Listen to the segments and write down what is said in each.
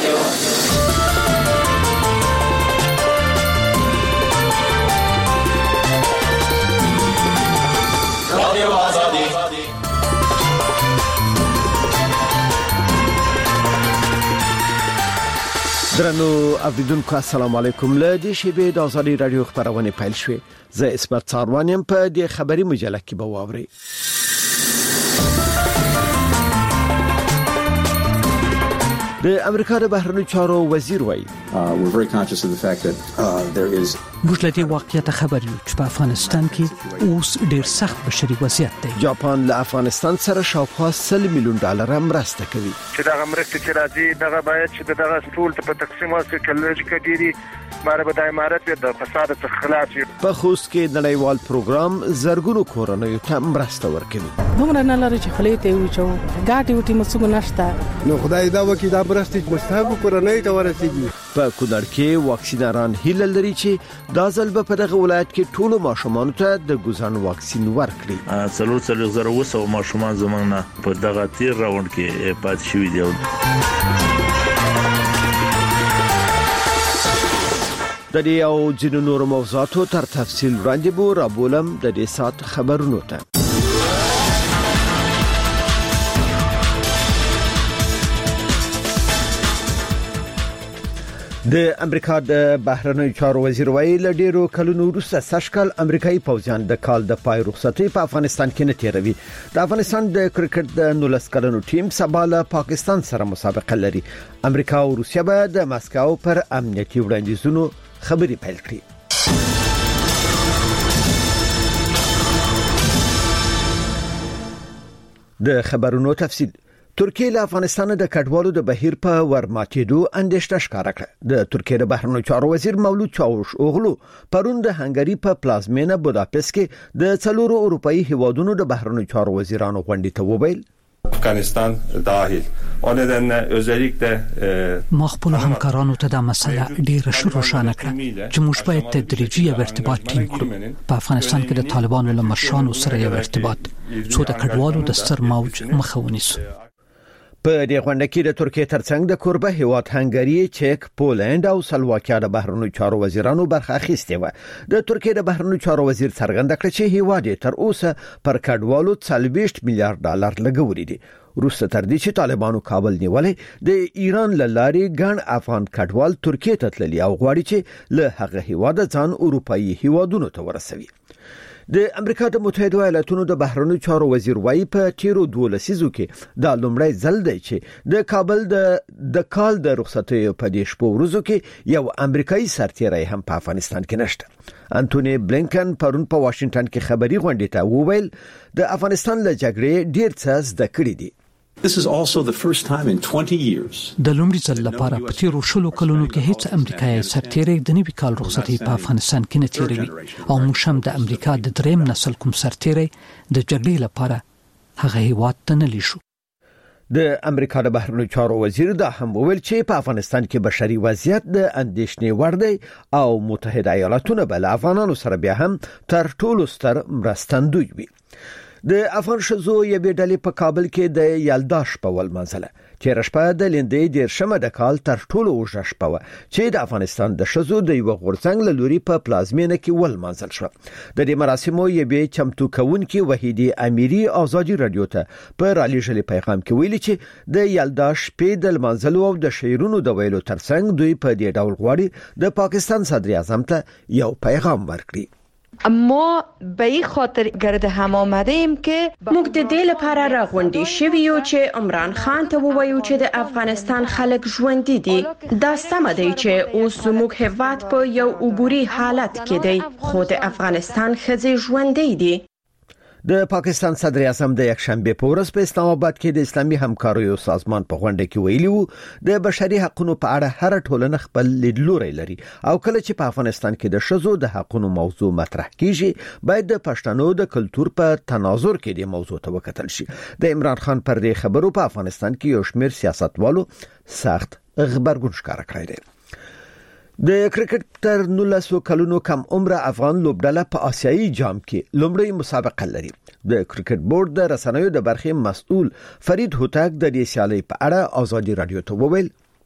درنو اوریدونکو السلام علیکم. له دې شیبې د ازادي رادیو خبرونه پیل شوې. زه اسمت څاروانیم په دې خبري مجله کې به واوري. د امریکا د بهرنیو چارو وزیر وایي we're very conscious of the fact that there is موږ له دې واقعیت خبر یو چې په افغانستان کې اوس ډیر سخت بشري وضعیت دی. جاپان له افغانستان سره شاوخوا $100 میلیون مرسته کوي. چې دا مرسته چې راځي دغه باید چې دغه ټول ته په تقسیم واسي کله چې کډيري ماره به د امارات د فساد څخه خلاص وي. په خوست کې نړیوال پروګرام زرګونو کورنیو ته مرسته ورکوي. دومره نه لري چې خلې ته وچو ګاټي وټي مسوګ نشته. نو خدای دا وکي دا مرسته مستحق کورنۍ ته ورسیږي. په کونړ کې واکسینران هیله لري چې دا ځل به په دغه ولایت کې ټول ماشومان ته د ګوزن واکسین ورکړي. 300,000 ماشومان زمونږ په دغه تیر راوند کې پات شوي دي. د دې او ځینو نورو موضوعاتو تر تفصیل وړاندې بو را بولم د دې سات خبرونو ته. د امریکا د بهرنیو چارو وزیر ویل ډیرو کلونو وروسته سشکل امریکایي پوځیان د کال د پای رخصتۍ په افغانستان کې نه تیروي. د افغانستان د کرکټ د 19 کلنو ټیم سبا له پاکستان سره مسابقه لري. امریکا او روسیه به د ماسکو پر امنیتي وړاندیزونو خبري پیل کړي. د خبرونو تفصیل. ترکیه له افغانستان د کډوالو د بهیر په ورماتېدو اندېښنه ښکاره کړه. د ترکیه د بهرنیو چارو وزیر مولود چاوش اوغلو پرون د هنګری په پلازمینه بوداپست کې د 4 اروپאי هیوادونو د بهرنیو چارو وزیرانو غونډې ته وویل افغانستان داخل اون دن özellikle ما خپل همکارانو ته دا مسله ډیره روښانه کړه چې موږ باید تدریجي ارتباط ټینګ کړو. په افغانستان کې د طالبانو له مشرانو سره یو ارتباط څو د کډوالو د ستر موج مخه ونیسو. په دې غونډه کې د ترکیه ترڅنګ د کوربه هیواد هنګری، چک، پولند او سلواکیا د بهرنیو چارو وزیرانو برخه اخیستې و. د ترکیه د بهرنیو چارو وزیر څرګنده کړه چې هیواد تر اوسه پر کډوالو $40 میلیارډ لګولي دي. روسته تر دې چې طالبانو کابل نیولې د ایران لاري ګڼ افغان کډوال ترکیه ته تللي او غواړي چې له هغه هیواد ځان اروپאי هیوادونو ته ورسوي. د امریکا د متحده ایالاتونو د بهرنیو چارو وزیر وایي په تیرو 12 لسیزو کې دا لومړی ځل دی چې د کابل د کال د رخصتۍ په دې شپو ورځو کې یو امریکایي سرتیری هم په افغانستان کې نشته. انټونی بلینکن پرون په واشنگټن کې خبري غونډې ته وویل د افغانستان له جګړې ډیر څه زده کړی دي. This is also the first time in 20 years. د لومړي ځل لپاره په تیرو 20 کلونو کې هیڅ امریکایي سرتیری د نوي کال رخصتۍ په افغانستان کې نه تیروي او موږ هم د امریکا د دریم نسل کوم سرتیری د جګړې لپاره هغه هیواد ته نه لیشو. د امریکا د بهرنیو چارو وزیر دا هم وویل چې په افغانستان کې بشري وضعیت د اندېښنې وړ دی او متحده ایالاتونه بل افغانانو سره بیا هم تر ټولو ستر مرستندوی وي. د افغان شزو یوې ډلې په کابل کې د یلدا شپه ولمانځله. تیر شپه د لیندې د شمه د کال تر ټولو اوږده شپه و چې د افغانستان د شزو د یو غورځنګ له لوري په پلازمینه کې ولمانځل شو. د دې مراسمو یوې چمتو کوونکې وحیدې امیری ازادي رادیو ته په رالیږلي پیغام کې ویلي چې د یلدا شپې د لمانځلو او د شعرونو د ویلو ترڅنګ دوی په دې ډول غواړي د پاکستان صدر اعظم ته یو پیغام ورکړي. ما به این خاطر گرد هم آمده ایم که موږ د دې لپاره راغونډې شوي یو چې عمران خان ته ووایو چې د افغانستان خلک ژوندي دي. دا سمه دی چې اوس زموږ هیواد په یو عبوري حالت کې دی خو د افغانستان ښځې ژوندي دي. د پاکستان صدر اعظم د یکشنبه په ورځ په اسلام آباد کې د اسلامي همکاریو سازمان په غونډه کې ویلي وو د بشري حقوقو په اړه هر ټولنه خپل لیدلوري لري او کله چې په افغانستان کې د شذو د حقوقو موضوع مطرح کیږي باید د پښتنو د کلچر په تناظر کې د موضوع ته وکتل شي. د عمران خان پر دې خبرو په افغانستان کې یو شمېر سیاستوالو سخت غبرګون ښکاره کړی دی. د کرکټ تر 19 کلونو کم عمر افغان لوبډله په آسیایي جام کې لومړی مسابقه لري. د کرکټ بورډ د رسنیو د برخې مسؤل فرید هوتک د دې سیالۍ په اړه ازادي رادیو ته وویل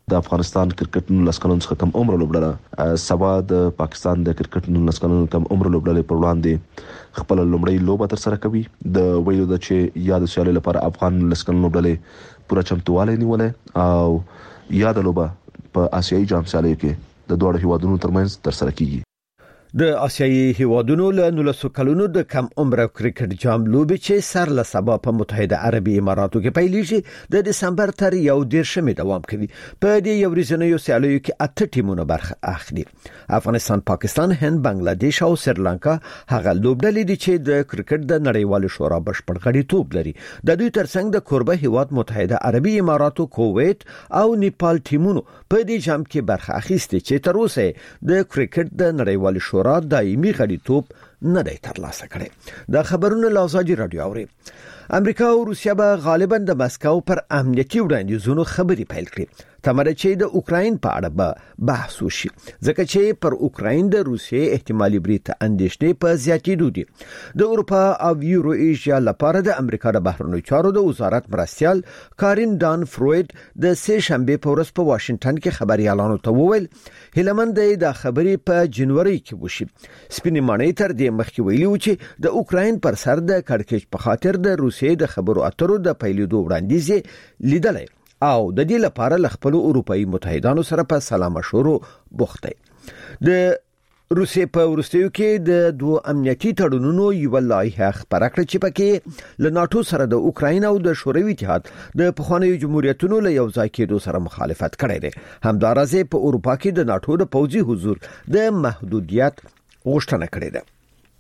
د افغانستان کرکټ 19 کلن څخه کم عمر لوبډله سبا د پاکستان د کرکټ 19 کلن کم عمر لوبډلې پر وړاندې خپل لومړی لوبه تر سره کوي د ویلو د چې یاد سیالي لپاره افغان 19 کلن لوبډلې پوره چمتوالی نیولې او یاد لوبه په آسیایي جام سیالي کې د دوه هیوادونو ترمنځ تر سره کیږي. د آسیایي هیوادونو له 19 کلونو د کم عمر کرکټ جام لوبې چې سر له سبا په متحده عربي اماراتو کې پیلېږي د دسمبر تر 11 دوام کوي. په دې یو ورځنیو سیالیو کې 8 ټیمونه برخه اخلي. افغانستان، پاکستان، هند، بنگلاديش او سریلانکا هغه لوبډلې دي چې د کرکټ د نړیوال شورا بشپړ غړیتوب لري. د دوی ترڅنګ د کوربه هیواد متحده عربي اماراتو، کویت او نیپال ټیمونو په دې جام کې برخه اخیستي چې تر اوسه د کرکټ د نړیوال شورا دایمي غړیتوب نه دی ترلاسه کړی. د خبرونو لازاجي رادیو اوري. امریکا او روسیا به غالبا د مسکو پر امنیتي وړاندیزونو خبري پیل کړي. تمره چې د اوکراین په اړه به بحث وشي ځکه چې پر اوکراین د روسیې احتمالي بریټ اندېشنې په زیاتېدو دي. د اروپا او یورو ایشیا لپاره د امریکا د بهرنیو چارو د وزارت مرستیال کارین دان فروید د سه شنبه په ورځ په واشنگټن کې خبريالانو ته وویل هیلمند د خبرې په جنوري کې وشي. سپینې مانې تر دې مخکې ویلي و چې د اوکراین پر سر د کړکېچ په خاطر د روسیې د خبرو اترو د پیلېدو وړاندیز لیدلې او د دې لپاره ل خپل اروپאי متحدانو سره په سلام مشورو بوخته. د روسیې په ورستیو کې د دوه امنیتي تړونونو یو لایحه خبره کړې چې پکې له ناتو سره د اوکراین او د شوروي اتحاد د پخوانیو جمهوریتونو له یو ځای کېدو سره مخالفت کړی دی. همدارسه په اروپا کې د ناتو د پوځي حضور د محدودیت غوښتنه کړې ده.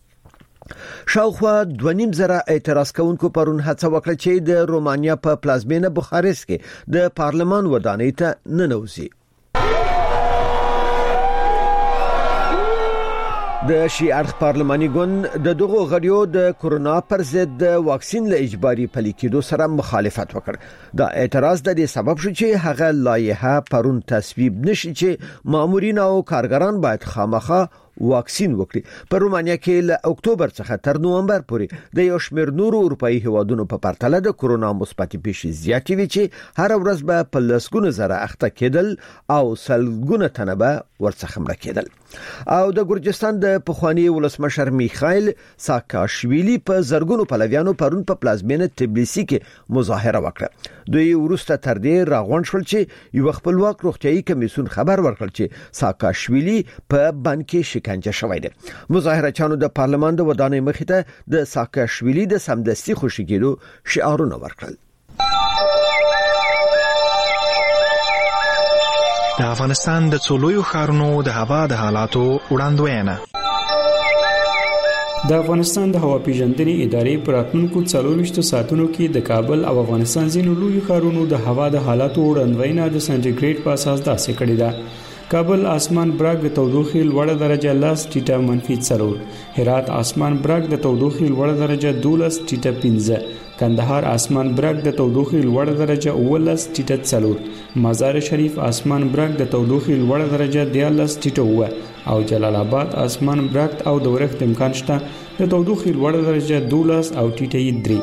شاوخوا 2.5 اعتراض کوونکو پرون هڅه وکړه چې د رومانیا په پلازمینه بوخارست کې د پارلمان ودانۍ ته ننوځي. د شي اړخ پارلماني ګوند د دغو غړیو د کورونا پر ضد د واکسین له اجباري پلي کېدو سره مخالفت وکړ. دا اعتراض د دې سبب شو چې هغه لایحه پرون تصویب نشي چې مامورین او کارګران باید خامخا واکسین وکړي. په رومانیا کې له اکتوبر څخه تر نومبر پورې د یو شمېر نورو اروپאי هیوادونو په پرتله د کورونا مثبت پیښې زیاتې وي چې هر ورځ به په لسګونه زره اخته کېدل او سلګونه تنه به ورڅخه مړه کېدل. او د ګورجستان د پخوانی ولسمشر میخائیل ساکاشویلی په زرګونو پلویانو پرون په پلازمینه تبلیسی کې مظاهره وکړه. دوی ورسته تر دې راغونډ شول چې یو خپلواک روغتيایي کمیسیون خبر ورکړ چې ساکاشویلی په بانکي شکنجه شوی دی. مظاهره چانو د پارلمان د ودانۍ مخې ته د ساکاشویلی د سمدستي خوشی کېدو شعارونه ورکړل. د افغانستان د څولویو ښارونو د هوا د حالاتو وړاندوینه. د افغانستان د هوا پیژندنې ادارې پر راتلونکو 24 ساعتونو کې د کابل او افغانستان ځینو لویو ښارونو د هوا د حالاتو وړاندوینه د سنټیګریډ په اساس داسې کړې ده. کابل آسمان برګ د تودوخې لوړه درجه 10 ټیټه -4. هرات آسمان برګ د تودوخې لوړه درجه 12 ټیټه 15. کندهار آسمان برګ د تودوخې لوړه درجه 19 ټیټه 4. مزار شریف آسمان برګ د تودوخې لوړه درجه 13 ټیټه 9 او جلال آباد آسمان برګ او د ورښت امکان شته د تودوخې لوړه درجه 12 او ټیټه 3.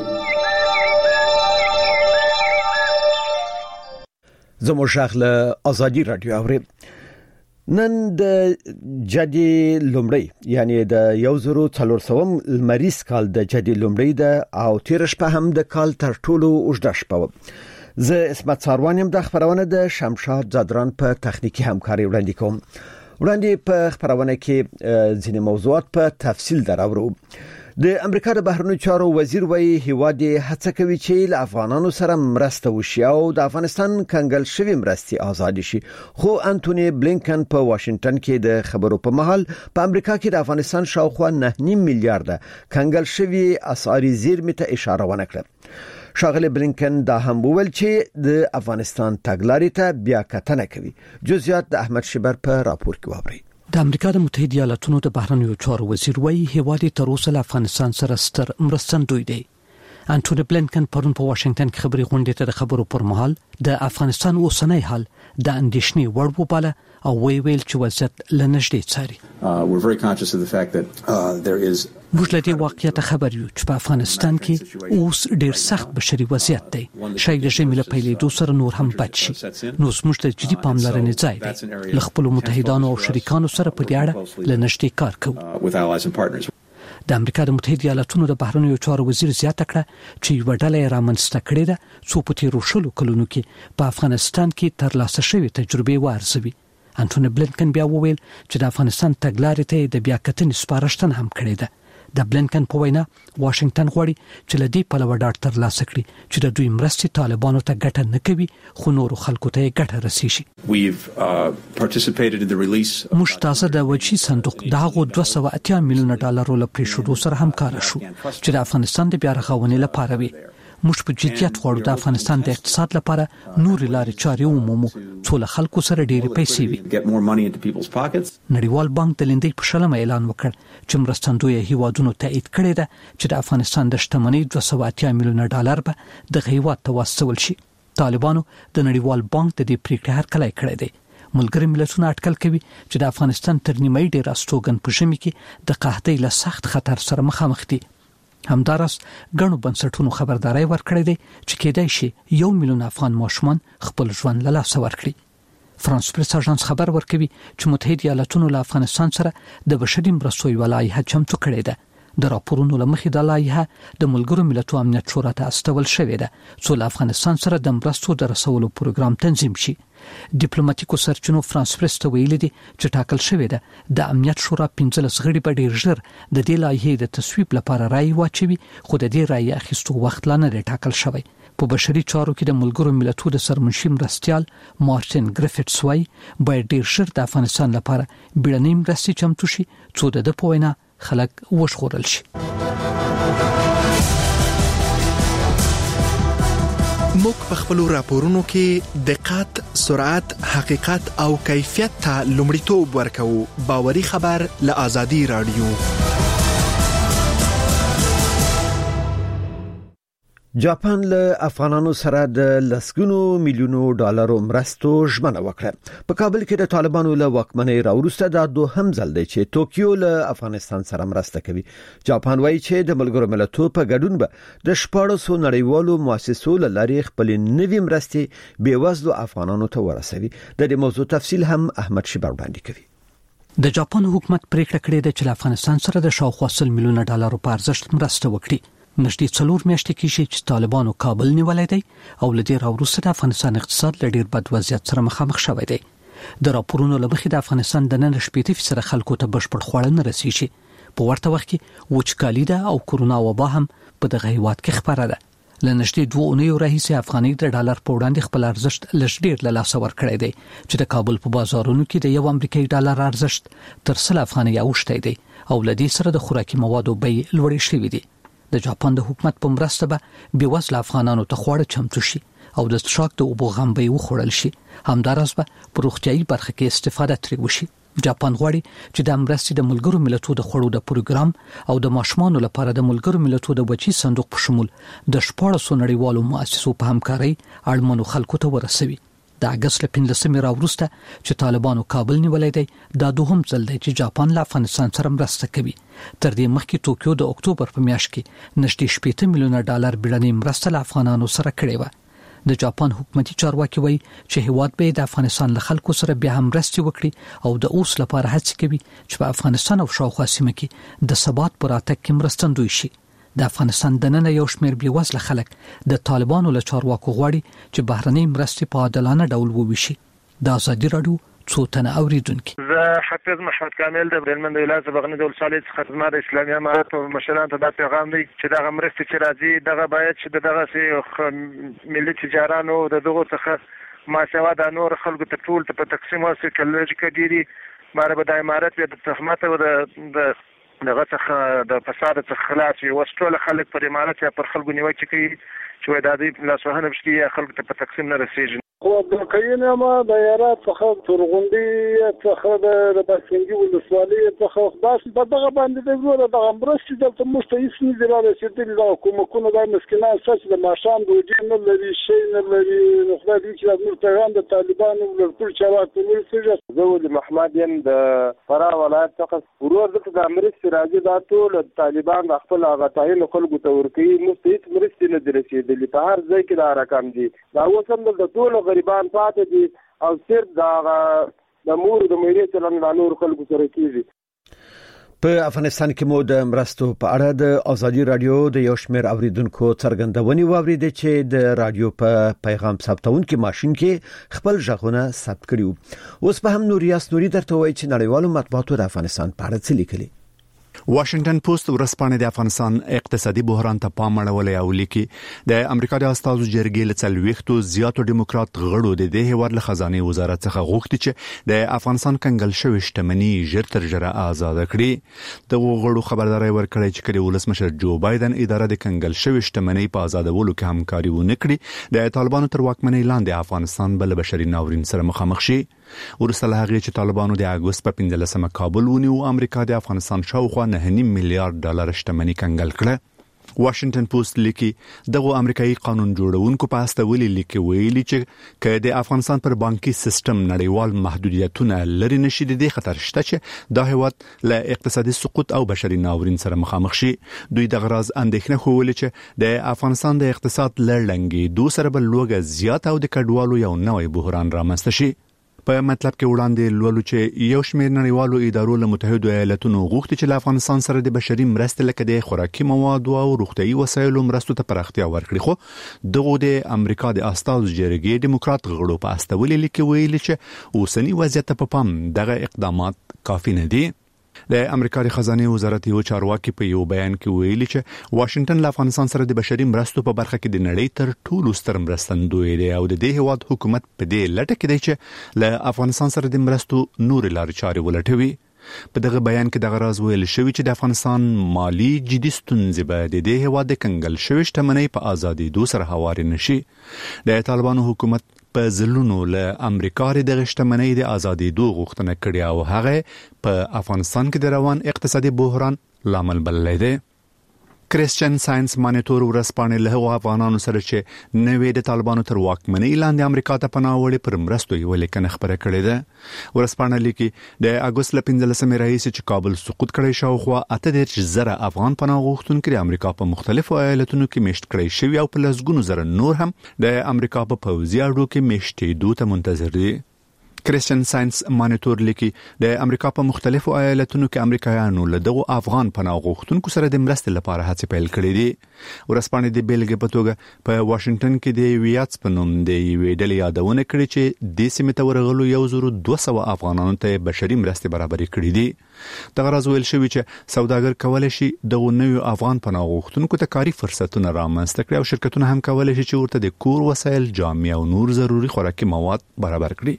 زموږ شغله ازادي رادیو اوري. نن د جدي لومړی یعنی د 1400 لمریز کال د جدي لومړی د او تیر شپه هم د کال تر ټولو اوږده شپه و. زه اسمت ساروانیم د خبرونه د شمشاد زادران په تخنیکی همکاري وړاندې کوم. وړاندې په خبرونه کې ځینې موضوعات په تفصیل دراوړو. د امریکا د بهرنیو چارو وزیر وایي هیواد هڅه کوي چې له افغانانو سره مرسته وشي او د افغانستان کنګل شوی مرستي آزاد شي. خو انټونی بلینکن په واشنگټن کې د خبرو په مهال په امریکا کې د افغانستان شاوخوا 9.5 میلیارډ کنګل شوی اسعاري زیرمې ته اشاره ونه کړه. شاغله بلینکن دا هم وویل چې د افغانستان تګلارې ته بیا کتنه کوي. جزئیات د احمد شبر په راپور کې واوري. د امریکا د متحده ایالاتونو د بهرنیو چارو وزیر وایي هیواد تر اوسه له افغانستان سره ستر مرستندوی دی. انټونی بلینکن پرون په واشنگټن کې خبري غونډې ته د خبرو پر مهال د افغانستان اوسنۍ حال د اندېښنې وړ وباله او ویل چې وضعیت له نږدې څاري. We're very conscious of the fact that there is موږ له دې واقعیت خبر یو چې په افغانستان کې اوس ډېر سخت بشري وضعیت دی. شاید رژیم له پیلېدو سره نور هم بد شي. نو زموږ ته جدي پاملرنې ځای دی. له خپلو متحدانو او شریکانو سره په دې اړه له نږدې کار کوو. د امریکا د متحده ایالاتونو د بهرنیو چارو وزیر زیاته کړه چې یوه ډله یې رامنځته کړې ده څو په تېرو 20 کلونو کې په افغانستان کې ترلاسه شوې تجربې وارزوي. انټوني بلینکن بیا وویل چې د افغانستان تګلارې ته د بیا کتنې سپارښتنه هم کړې ده. د بلینکن په وینا واشنگټن غواړي چې له دې پلوه ډاډ ترلاسه کړي چې د دوی مرستې طالبانو ته ګټه نه کوي خو نورو خلکو ته یې ګټه رسیږي. موږ تاسو د وجهي صندوق د هغو $280 میلیونه له پریښودو سره همکار شو چې د افغانستان د بیا رغونې لپاره وي. موږ په جديت غواړو د افغانستان د اقتصاد لپاره نور لارې چارې ومومو څو له خلکو سره ډېرې پیسې وي. نړیوال بانک د لندې په شلمه اعلان وکړ چې مرستندوی هیوادونو تایید کړی ده چې د افغانستان د شتمنۍ $280 میلیونه به د هیواد ته واستول شي. طالبانو د نړیوال بانک د دې پریکړې هرکلی کړی دی. ملګری ملتونه اټکل کوي چې د افغانستان تر نیمایي ډېر استوګن په ژمي کې د قحطۍ له سخت خطر سره مخامخ دي. همدارس ګڼو بنسټونو خبرداري ورکړې ده چې کېدای شي 1 میلیون افغان ماشومان خپل ژوند له لاسه ورکړي. فرانس پریس اژانس خبر ورکوي چې متحده ایالاتونو له افغانستان سره د بشري مرستو یو لایحه چمتو کړې ده. د راپورونو له مخې د لایحه د ملګرو ملتونو امنیت شورا ته استول شوې ده چې له افغانستان سره د مرستو د رسولو پروګرام تنظیم شي. ډیپلوماټیکو سرچینو فرانس پریس ته ویلي دي چې ټاکل شوې ده د امنیت شورا 15 غړي به ډېر ژر د دې لایحې د تصویب لپاره رائے واچوي خو د دې رائے اخیستو وخت لا نه ټاکل شوی. په بشري چارو کې د ملګرو ملتونو د سرمنشي مرستیال مارټین ګریفټس وايي باید ډېر ژر د افغانستان لپاره بیړنۍ مرستې چمتو شي څو د په وینا خلک وژغورل شي. موږ په خپل راپورونو کې دقت، سرعت، حقیقت او کیفیت ته لومړیتوب ورکوو. باوري خبر له آزادي رادیو. جاپان له افغانانو سره د لسګونو میلیونو ډالرو مرستو ژمنه وکړه. په کابل کې د طالبانو له واکمنۍ راوروسته دا دوهم ځل دی چې توکیو له افغانستان سره مرسته کوي. جاپان وایي چې د ملګرو ملتونو په ګډون به د 1400 نړیوالو مؤسسو له لارې خپل نوې مرستې بیوزلو افغانانو ته ورسوي. د دې موضوع تفصیل هم احمد شیبر وړاندې کوي. د جاپان حکومت پریکړه کړې ده چې له افغانستان سره د شاوخوا 100 میلیونه ډالرو په ارزښت مرسته وکړي. نږدې 4 میاشتې کې چې طالبانو کابل نیولای دی او له دې راوروسته د افغانستان اقتصاد له ډېر بد وضعیت سره مخامخ شوی دی. د راپورونو له مخې د افغانستان د 90% خلکو ته بشپړ خواړه نه رسیږي. په ورته وخت کې وچکالي ده او کورونا وبا هم په دغه هیواد کې خبره ده. له نږدې 2 اونیو راهیسې افغاني د ډالر په وړاندې خپل ارزښت لږ ډېر له لاسه ورکړی دی چې د کابل په بازارونو کې د 1 امریکایي ډالر ارزښت تر 100 افغانۍ اوښتی دی او له دې سره د خوراکي موادو بیې لوړې شوې دي. د جاپان د حکومت په مرسته به بیوزله افغانانو ته خواړه چمتو شي او د څښاک د اوبو غم به وخوړل شي. همدارس به په روغتیايي برخه کې استفاده ترې وشي. جاپان غواړي چې د مرستې د ملګرو ملتونو د خوړو د پروګرام او د ماشومانو لپاره د ملګرو ملتونو د وجهي صندوق په شمول د 1400 نړیوالو مؤسسو په همکارۍ اړمنو خلکو ته ورسوي. د اگست له 15 راوروسته چې طالبانو کابل نیولای دی دا دوهم ځل دی چې جاپان له افغانستان سره مرسته کوي. تر دې مخکې توکیو د اکتوبر په میاشت کې نږدې 80 میلیونه ډالر بیړنۍ مرسته له افغانانو سره کړې و. د جاپان حکومتي چارواکي وایي چې هیواد به د افغانستان له خلکو سره بیا هم مرستې وکړي او د اوس لپاره هڅه کوي چې په افغانستان او شاوخوا سیمه کې د ثبات پر راتګ کې مرستندوی شي. د افغانستان دننه یو شمېر بیوزله خلک د طالبانو له چارواکو غواړي چې بهرنۍ مرستې په عادلانه ډول وویشي. د آزادي رادیو څو تنه اوریدونکو. زه حافظ محمد کامل د هلمند ولایت بغنی د ولسوالۍ څخه خدمت اسلامي امارات او مشرانو ته د پیغام دی چې دغه مرستې چې راځي دغه باید چې دغه ملي تجارانو دغه څخه ماسوه د نور خلکو ته ټول ته په تقسیم واسي کله چې کډيري ماره به د امارات د تهمت او د دغه څخه د فساد څخه خلاص وي. وسټول خلک پر امارات یا پر خلکو نیوکه کوي چې د دې لاسوهنه بشي خلکو ته په تقسیم نه رسیږي. خو د کینه ما د یارات څخه ترغوندي څخه د باسنګي ولسوالۍ څخه خاص په دغه باندې د ګوره د امرستي د مشته هیڅ نه دی راځي د حکومتونو د مسکینان سچ د ماشام د وجې نه لري شي نه لري نو خدای دې چې د مرتګان د طالبانو ولټول چارات ولسجه زول محمد یم د فراه ولایت څخه ورور د امرستي راځي دا ټول طالبان خپل غټاین خلکو ته ورکی مستحق مرستي نه درسیدلی په هر ځای کې دا رقم دي دا وسم د ټول غریبان پاتې دي او صرف د مور د مېلې چلن د نور خلکو سره کیږي. په افغانستان کې مو د مرستو په اړه د ازادي رادیو د یو شمېر اوریدونکو څرګندونې واوریدې چې د رادیو په پیغام ثبتونکو ماشين کې خپل ژغونه ثبت کړیو. اوس په هم نوریاس نوري درته وایي چې نړیوالو مطبوعاتو د افغانستان په اړه څه لیکلي. واشنگټن پوسټ ورسپانې د افغانستان اقتصادي بحران ته پام اړولې او لیکي د امریکا د استازو جرګې له څلويختو زیاتو ډیموکرات غړو د دې هیواد له خزانه وزارت څخه غوښتي چې د افغانستان کنګل شوی شتمنۍ ژر تر ژره آزاد کړي. د غړو خبرداري ورکړې چې کله ولسمشر جو بایدن اداره د کنګل شوی شتمنۍ په آزادولو کې همکاري ونه کړي د طالبانو تر واکمنۍ لاندې افغانستان بل بشري ناورین سره مخامخ شي. ورسره هغه چې طالبانو د اگست په 15مه کابل ونیو امریکا د افغانستان شاوخوا 9.5 میلیارډ ډالر شتمنۍ کنګل کړه. واشنگټن پوسټ لیکي دغه امریکایي قانون جوړونکو په استولې لیکي ویلي چې کله د افغانستان پر بانکي سیستم نړیوال محدودیتونه لري نشي د خطر شته چې د هیواد له اقتصادي سقوط او بشري ناورین سره مخامخ شي. دوی د غراض اندېښنه خوولې چې د افغانستان د اقتصاد لړلنګي دوه سره بل لوګه زیات او د کډوالو یو نوې بحران رامنځته شي. په مطلب کې وړاندې لولو چې یو شمېر نړیوالو ادارو له متحده ایالاتونو غوښتي چې له افغانستان سره د بشري مرستې لکه د خوراکي موادو او روغتيایي وسایلو مرستو ته پراختیا ورکړي. خو دغه د امریکا د استازو جرګې ډیموکرات غړو په استولې لیکي ویلي چې اوسنی وضعیت په پام دغه اقدامات کافي نه دي. د امریکا د خزانه وزارت یو چارواکي په یو بیان کې ویلي چې واشنگټن له افغانستان سره د بشري مرستو په برخه کې د نړۍ تر ټولو ستر مرستندوی دی او د دې هیواد حکومت په دې لټه کې دی چې له افغانستان سره د مرستو نور لارې چارې ولټوي. په دغه بیان کې د غراض ویل شوی چې د افغانستان مالی جدي ستونزې به د دې هیواد د کنګل شوی شتمنۍ په ازادي دوه سره هواري نشي. د طالبانو حکومت په ځلونو له امریکا د شتمنۍ د ازادي دوه غوښتنه کړې او هغه په افغانستان کې د روان اقتصادي بحران لامل بللی دی. کریسچن ساينس مانیټور ورسپانې له افغانانو سره چې نوې د طالبانو تر واکمنۍ لاندې امریکا ته پناه وړي پر مرستو یو لیکنه خبره کړې ده. ورسپانې لیکي د اگست ل 15مه راهیسې چې کابل سقوط کړی شاوخوا 8,000 افغان پناه غوښتونکي د امریکا په مختلفو ایالتونو کې میشت کړی شوی او په لسګونو زره نور هم د امریکا په پوځي اډو کې میشتېدو ته منتظر دي. کریسچن ساينس مانیټور لیکي د امریکا په مختلفو ایالتونو کې امریکایانو له دغه افغان پناه غوښتونکو سره د مرستې لپاره هڅې پیل کړې دي. ورسپانې د بیلګې په توګه په واشنگټن کې د ویاتس په نوم د یوې ډلې یادونه کړې چې د سیمې ته ورغلو 1200 افغانانو ته بشري مرستې برابرې کړې دي. د غرض ویل شوی چې سوداګر کولای شي دغه نوې افغان پناه غوښتونکو ته کاري فرصتونه رامنځته کړي او شرکتونه هم کولای شي چې ورته د کور وسایل، جامې او نور ضروري خوراکي مواد برابر کړي.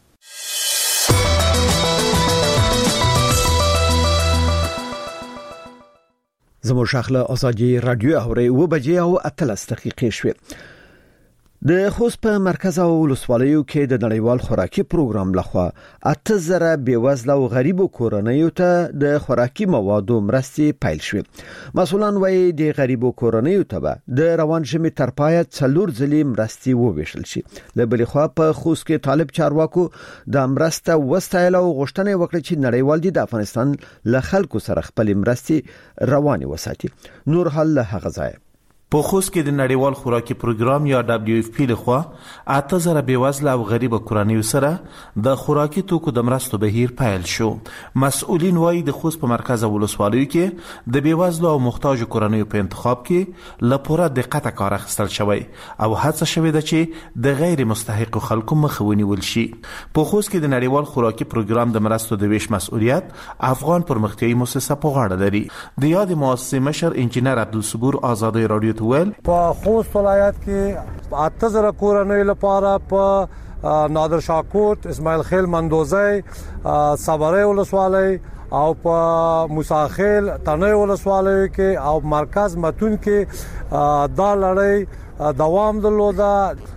زموږ شاخله ازادي رادیو اوري و بجې او 13 دقیقې شوې. د خوست په مرکز او ولسوالیو کې د نړیوال خوراکي پروګرام لخوا 8000 بیوزله او غریبو کورنیو ته د خوراکي موادو مرستې پیل شوې. مسؤلان وايي د غریبو کورنیو ته د روان ژمي تر پایه 4 ځلې مرستې وویشل شي. له بلې خوا په خوست کې طالب چارواکو د مرسته وستایل او غوښتنه وکړه چې نړیوال د افغانستان له خلکو سره خپل مرستې رواني وساتي. نور حل له هغه ځای په خوست کې د نړیوال خوراکي پروګرام یا WFP لخوا 8000 بیوزله او غریب کورنیو سره د خوراکي توکو د مرستو بهیر پیل شو. مسؤلین وايي د خوست په مرکز او ولسوالیو کې د بیوزله او محتاج کورنیو په انتخاب کې لپاره دقت کار اخیستل شوی او هڅه شوې ده چې د غیر مستحق خلکو مخه ونیول شي. په خوست کې د نړیوال خوراکي پروګرام د مرستو د ویش مسؤلیت افغان پرمختیایي مؤسسه په غاړه لري. د یاد مؤسسې مشر انجینر عبدالصبور آزادی رادیو په خوست ولایت کې 8000 کورنۍ لپاره په نادر شاکوت، اسماعیل خیل مندوزی، صبري ولسوالۍ او په موسی خیل تنوي ولسوالۍ کې او مرکز متون کې دا لړۍ دوام درلوده.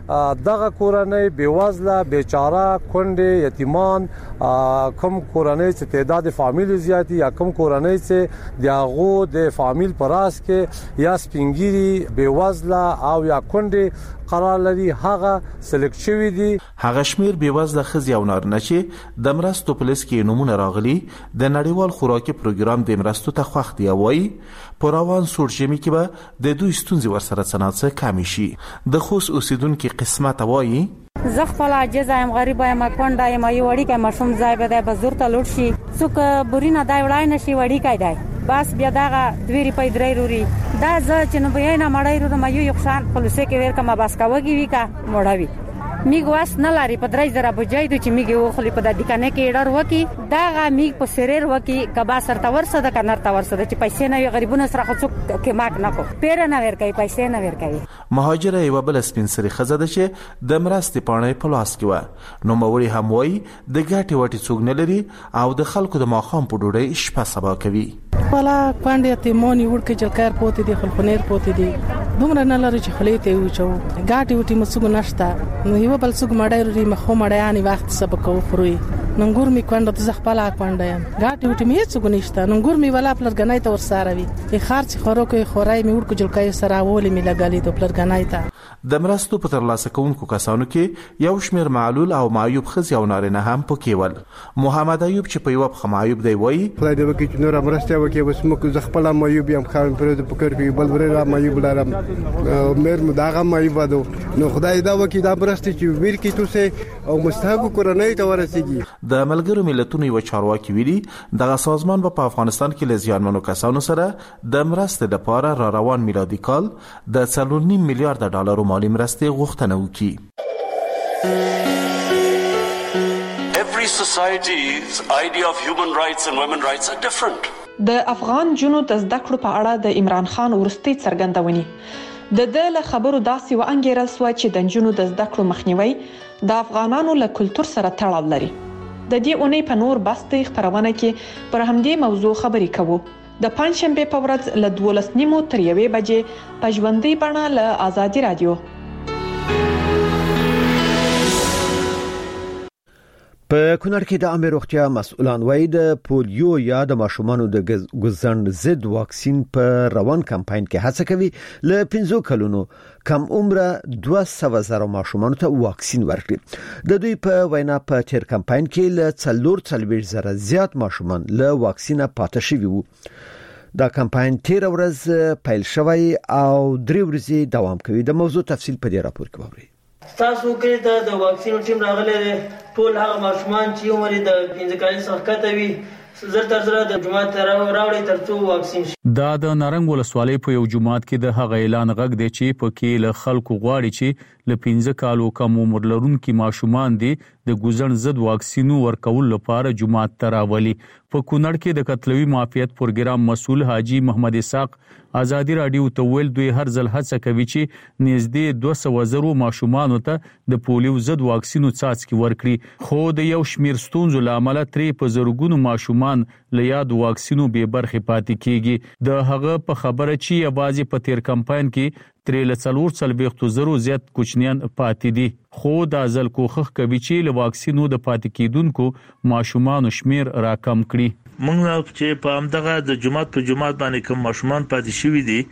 دغه کورنۍ بیوزله بیچاره کونډې یتیمان کم کورنۍ چې تعداد فامیل زیاتی یا کم کورنۍ چې دغه د فامیل پراس کې یا سپینګيري بیوزله او یا کونډې قرار لري هغه سلیکټ شوی دي. هغه شمیر بیوزله خزي او نارینه چې د مرستو پولیس کې نمونه راغلي د نړیوال خوراکي پروګرام د مرستو ته خوښ دی وایي په روان سورجمي کې به د دوی ستونزې ورسره څنګه کم شي. د خوست اوسیدونکو قسمت وایي زه خپل عاجز یم غریب یم کونډه یم یو وړي کې مشوم ځای به د بزرګ ته لوټ شي څوک بورینه دای وړای نشي وړي کای دی بس بیا دغه 2 روپۍ 3 روري دا زه چې نو به نه مړای رو ما یو خشان پولیسه کې ور کما بس کاوږي وی کا مړاوي میګ واس نه لري په 3000 بجای د چې میګ و خلی په د دکانه کې ډر وکی دغه میګ په سریر وکی کبا سرته ورسه د کنر ته ورسه چې پیسې نه غریبونو سره خو کې ماک نه کو پیر نه ور کوي پیسې نه ور کوي. مهاجر یو بل سپینسري خزه ده چې د مرستې پاڼې په لاس کې و نو موري هم وای د ګټي وټي څوک نه لري او د خلکو د ماخام په ډوډۍ شپه سبا کوي. ولا پاندې ته مونی ورکه جلکار پوتې دي خلخنیر پوتې دي دومره نه لري چې خلې ته وچو ګاټي وټي مسوګ نشته نو یو بل څوک مړای مخو مړیانی وخت سبق وخروي ننګور می کونډه ته خپل کونډه یم ګاټي وټي می څوک نشته ننګور می ولا پلر غنای ته ور سره وي ای خرچ خورو کې خورای می ورکو جلکای سره ولې می لګالي ته پلر غنای ته د مرستو په ترلاسه کوونکو کسانو کې یو شمیر معلول او معیوب خزي او نارینه هم پکې ول. محمد ایوب چې په یو په معیوب دی وای خدای دې وکړي چې نور مرسته وکړي بس موږ ز خپل معیوب یم خان پر دې پکړ کې بل ورې را معیوب لارم مېر مداغه معیوب دو نو خدای دا وکړي دا مرسته چې ویر کې توسه او مستحق کورنۍ ته ورسیږي. د ملګرو ملتونو یو چارواکي ویلي دغه سازمان په افغانستان کې لزیانمنو کسانو سره د مرستې لپاره را روان میلادي کال د 3.5 میلیارډ ډالر مالی مرستې غوښتنه وکړي. Every society's idea of human rights and women rights are different. د افغان جنو د زده کړو په اړه د عمران خان ورستي څرګندونې د له خبرو داسې و انګیرل سو چې د جنو د زده کړو مخنیوي د افغانانو له کلچر سره تړاو لري. د دې اونۍ په نور بستي خبرونه کې پر همدې موضوع خبرې کوو. د پنځشنبه په ورځ له 12:30 تر 1 بجې په ژوندۍ بڼه له آزادي رادیو. په کونړ کې د عامه روغتیا مسؤلان وایي د پولیو یا د ماشومانو د ګوزن ضد واکسین په روان کمپاین کې هڅه کوي له 15 کلونو کم عمره 200,000 ماشومانو ته واکسین ورکړي. د دوی په وینا په تیر کمپاین کې له 440,000 زیات ماشومان له واکسینه پاتې شوي وو. دا کمپاین تیر ورځ پیل شوی او 3 ورځې دوام کوي. د موضوع تفصیل په دې راپور کې وګورئ. تاسو کې د واکسین ټیم راغلی دی ټول هغه ماشومان چې عمر د 15 کال څخه کته وي زر تر زر د جماعت راوړي ترڅو واکسین شي. دا د نارنګ ولسوالۍ په یو جماعت کې د هغه اعلان غږ دی چې په کې له خلکو غواړي چې له 15 کالو کم عمر لرونکو ماشومان دي د ګوزن ضد واکسینو ورکول لپاره جماعت ته راولي. په کونړ کې د قتلوي معافیت پروګرام مسؤل حاجی محمد اسحاق آزادی رادیو ته ویل دوی هر ځل هڅه کوي چې نږدې 200,000 ماشومان ته د پولیو ضد واکسینو څاڅکي ورکړي خو د یو شمیر ستونزو لامل ترې په زرګونو ماشومان له یاد واکسینو به برخه پاتې کیږي. د هغه په خبره چې یوازې په تیر کمپاین کې ترې له 440,000 زیات کوچنیان پاتې دي خو د ځل کوخخ کوي چې له واکسینو د پاتې کیدونکو ماشومان شمیر راکم کړي. موږ چې په همدغه د جماعت په جماعت باندې کوم ماشومان پاتې شوي دي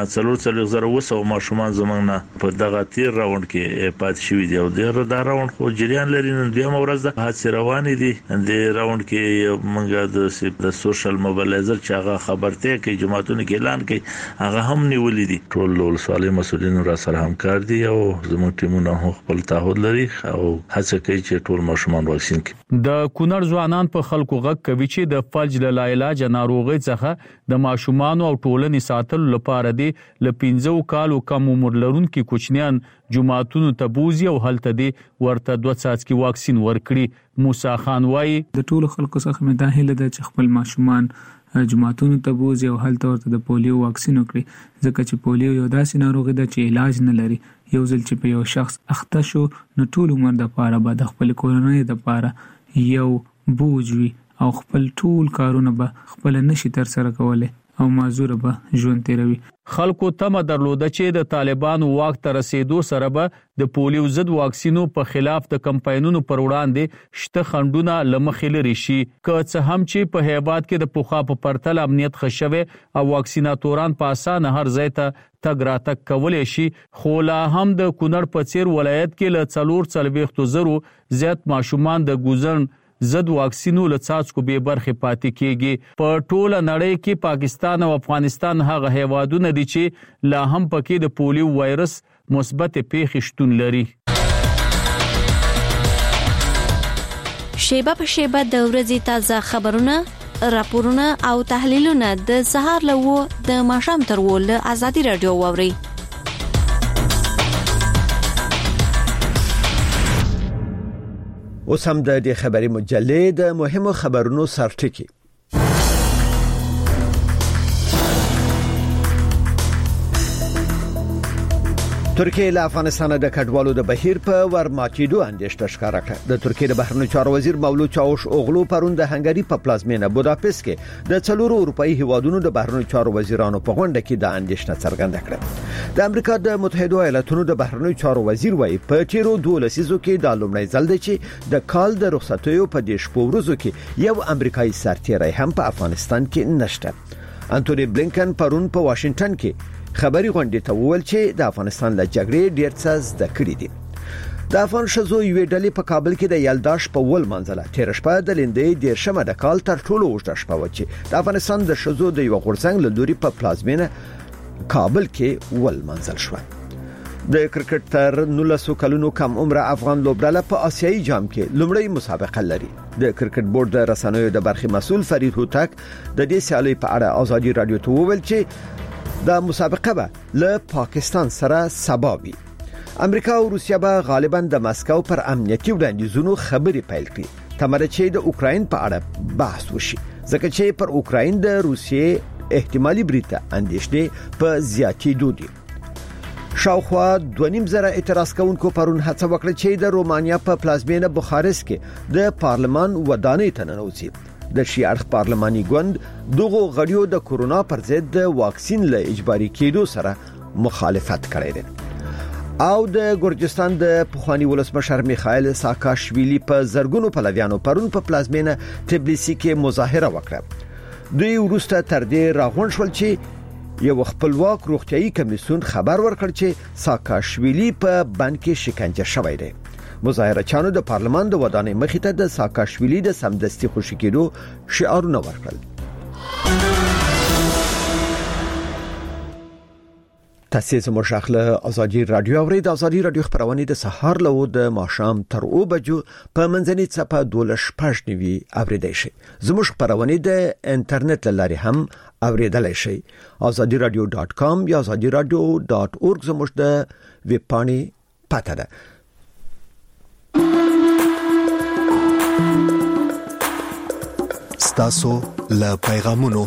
440,000 ماشومان زمونږ په دغه تیر راوند کې پاتې شوي دي او د راوند خو جریان لري نن دویم ورځ د حادثه روانې دي د راوند کې موږ د سوشل موبلایزر چې هغه خبرته کوي جماعتونو کې اعلان کوي هغه هم نیولې دي ټول ولسوالۍ مسؤلین را سره همکار دي او زموږ ټیمونه خپل تعهد لري او هڅه کوي چې ټول ماشومان واکسین کړي. د کونړ ځوانان په خلکو غږ کوي چې د فلج له علاج ناروغي څخه د ماشومان او ټولنې ساتلو لپاره دي له 15 کالو کم عمر لرونکو کوچنیان جماعتونو ته بوزي او هلته دي ورته 2 څاڅکي واکسین ورکړي. موسی خان وایي د ټولو خلکو څخه مې دا هیله ده چې خپل ماشومان جماعتونو ته بوزي او هلته ورته د پولیو واکسین وکړي ځکه چې پولیو یو داسې ناروغي ده چې علاج نه لري. یو ځل چې په یو شخص اخته شو نو ټول عمر د پاره به د خپل کورنۍ د پاره یو بوج وي او خپل ټول کارونه به خپل نشي تر سره کولای او معذور به ژوند تیروي. خلکو تمه درلوده چې د طالبانو واک ته رسیدو سره به د پولیو ضد واکسینو په خلاف د کمپاینونو پر وړاندې شته خندونه لمخې لري شي. که څه هم چې په هیواد کې د پوخا په پرتل امنیت خښوي او واکسیناتوران په اسانه هر ځای ته تګ راتګ کولای شي، خو لا هم د کونړ په څیر ولایت کې له 440,000 زیات ماشومان د ګوزن ضد واکسینو له څاڅکو به برخه پاتې کیږي. په ټوله نړۍ کې پاکستان او افغانستان هغه هیوادونه دي چې لا هم پکې د پولیو وایرس مثبت پیښې شتون لري. شیبه په شیبه د ورځې تازه خبرونه، راپورونه او تحلیلونه د سهار له د ماښام تر ول آزادي رادیو ووري. اوس هم د دې خبري مجلې د مهمو خبرونو سرټکی. ترکیه له افغانستان د کډوالو د بهیر په ورماتېدو اندېښنه ښکاره کړه. د ترکیه د بهرنیو چارو وزیر مولود چاوش اوغلو پرون د هنګری په پلازمینه بوداپست کې د څلورو اروپאי هیوادونو د بهرنیو چارو وزیرانو په غونډه کې د اندېښنه څرګنده کړه. د امریکا د متحده ایالاتونو د بهرنیو چارو وزیر وایي په تیرو 2 لسیزو کې د لومړی ځل دی چې د کال د رخصتیو په دې شپو ورځو کې یو امریکایي سرتیری هم په افغانستان کې نشته. انټونی بلینکن پرون په واشنگټن کې خبري غونډه ته وویل چې د افغانستان له جګړې ډېر څه زده کړی دي. د افغان شزو یوې ډلې په کابل کې د یلداش په ول منځله تیر شپه د لیندې د شمه د کال تر ټولو اوږده شپه و چې د افغانستان د شزو د یو غورځنګ له لوري په پلازمینه کابل کې ول منځل شو. د کرکټ تر 19 کلونو کم عمر افغان لوبډله په آسیایي جام کې لومړی مسابقه لري. د کرکټ بورډ د رسنیو د برخې مسؤل فرید هوتک د دې سیالي په اړه آزادي رادیو ته وویل چې د مسابقه به له پاکستان سره سبا وي. امریکا او روسیا به غالبا د مسکو پر امنیتي وړاندیزونو خبرې پیل کړي. تمره چې د اوکراین په اړه بحث وشي ځکه چې پر اوکراین د روسیې احتمالي بریټه اندېښنې په زیاتېدو دي. شاوخوا 2.5 اعتراض کوونکو پرون هڅه وکړه چې د رومانیا په پلازمینه بخارست کې د پارلمان ودانۍ ته ننوځي. د شي اړخ پارلماني ګوند دغه غړیو د کورونا پر ضد د واکسین له اجباري کېدو سره مخالفت کړی دی. او د ګورجستان د پخوانی ولسمشر میخائیل ساکاشویلی په زرګونو پلویانو پرون په پلازمینه تبلیسی کې مظاهره وکړه. دوی ورسته تر دې راغون شول چې یو خپلواک روغتيایي کمیسیون خبر ورکړ چې ساکاشویلی په بند کې شکنجه شوی دی. مظاهره چانو د پارلمان د ودانۍ مخې ته د ساکاشویلی د سمدستي خوشی کېدو شعارونه ورکړل. تاسو زموږ شاخله ازادي رادیو اوري. د ازادي رادیو خبرونه د سهار له د ماښام تر 2 بجو په منځني صفه 12:15 اوریدای شي. زموږ خبرونه د انټرنیټ لاري هم اوریدلای شي. azadiradio.com یا azadiradio.org زموږ د ویب پاڼې پته ده. ستاسو له پیغامونو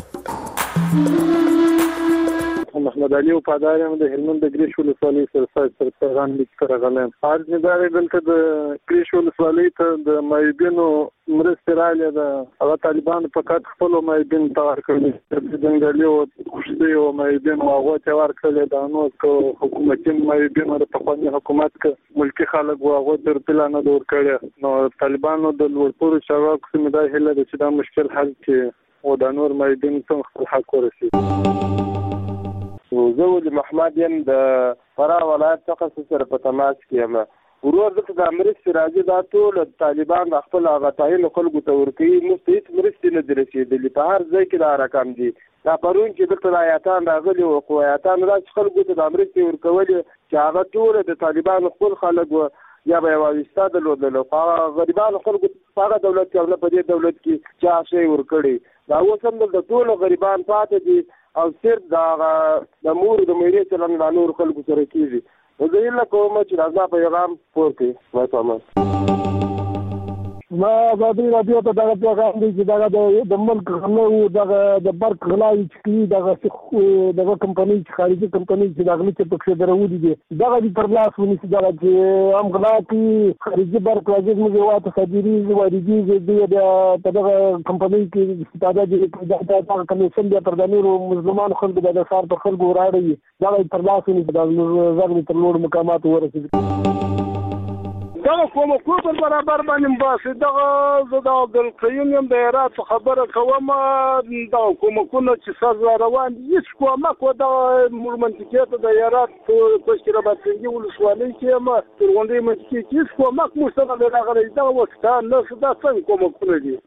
محمد علي او پادایم د هلمند د ګریش ولسوالۍ سره پیغام لیکل غلم. حال نداري دلته د ګریش ولسوالۍ ته د مایبینو مرستراله د هغه طالبان په کټ خپل مایبین تار کړل. د جنگالي او خوشتي او مایبین هغه تیار کړل. د نو حکومتي مایبین د پخوانی حکومت ک ملکی خلک هغه تر پلان دور کړل. نو طالبانو د لوړپور شواک سمدای هله د چې دا مشکل حل کړي او د نور مایبین څنګه خپل حق ورسي. زه ولي محمد یم د فراه ولایت څخه سره په تماس کې یم. ورور دلته د امریکا راځي دا ټول طالبان خپل غټاین خلکو ته ورکوي. مستعد مرستې نه درسېدلې په هر ځای کې دا رقم دي. دا پرون چې دلته آیاتان راغلي او قوایاتان راځي خلکو ته د امریکا ورکول چې هغه ټول د طالبان خپل خلک یا به واستاد لودل او غریبان خلکو هغه دولت کې او په دې دولت کې چا شي ورکړي. دا اوسم د ټول غریبان پاتې دي او صرف د مور د مېرې چلن د نور خلکو سره کیږي. زه یې له کومه چې راځه پیغام پورته وایم. ما ازادي راډیو ته دا پیغام دی چې دا د ملک غلو د برق غلاوي چې دا کمپنۍ چې خارجي کمپنۍ چې دا غلي چې پکې درودي دي دا د پرلاس ونیسي دا چې هم غلاپي خارجي برق راځي موږ واته صدري واردي د دغه کمپنۍ کې استفاده دي دا کمیشن د پردانیرو مسلمان خلکو د سار په خلکو راړي دا پرلاس ونیسي دا زغمی تر لوړ مقامات ورسېږي دا کوم پر برابر باندې باسي دا د القيوم يم د هرات خبره کوم دا کوم چې ساز روان هیڅ کومه کو دا منطقه د هرات کوشتره باندې ولسوالۍ کې ما ترغونډي منطقه کې کومه مستقبل راغلي دا وخت نه دا څنګه کوم دي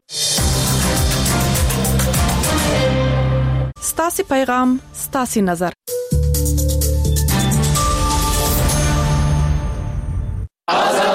ستاسي پیغام ستاسي نظر آزاد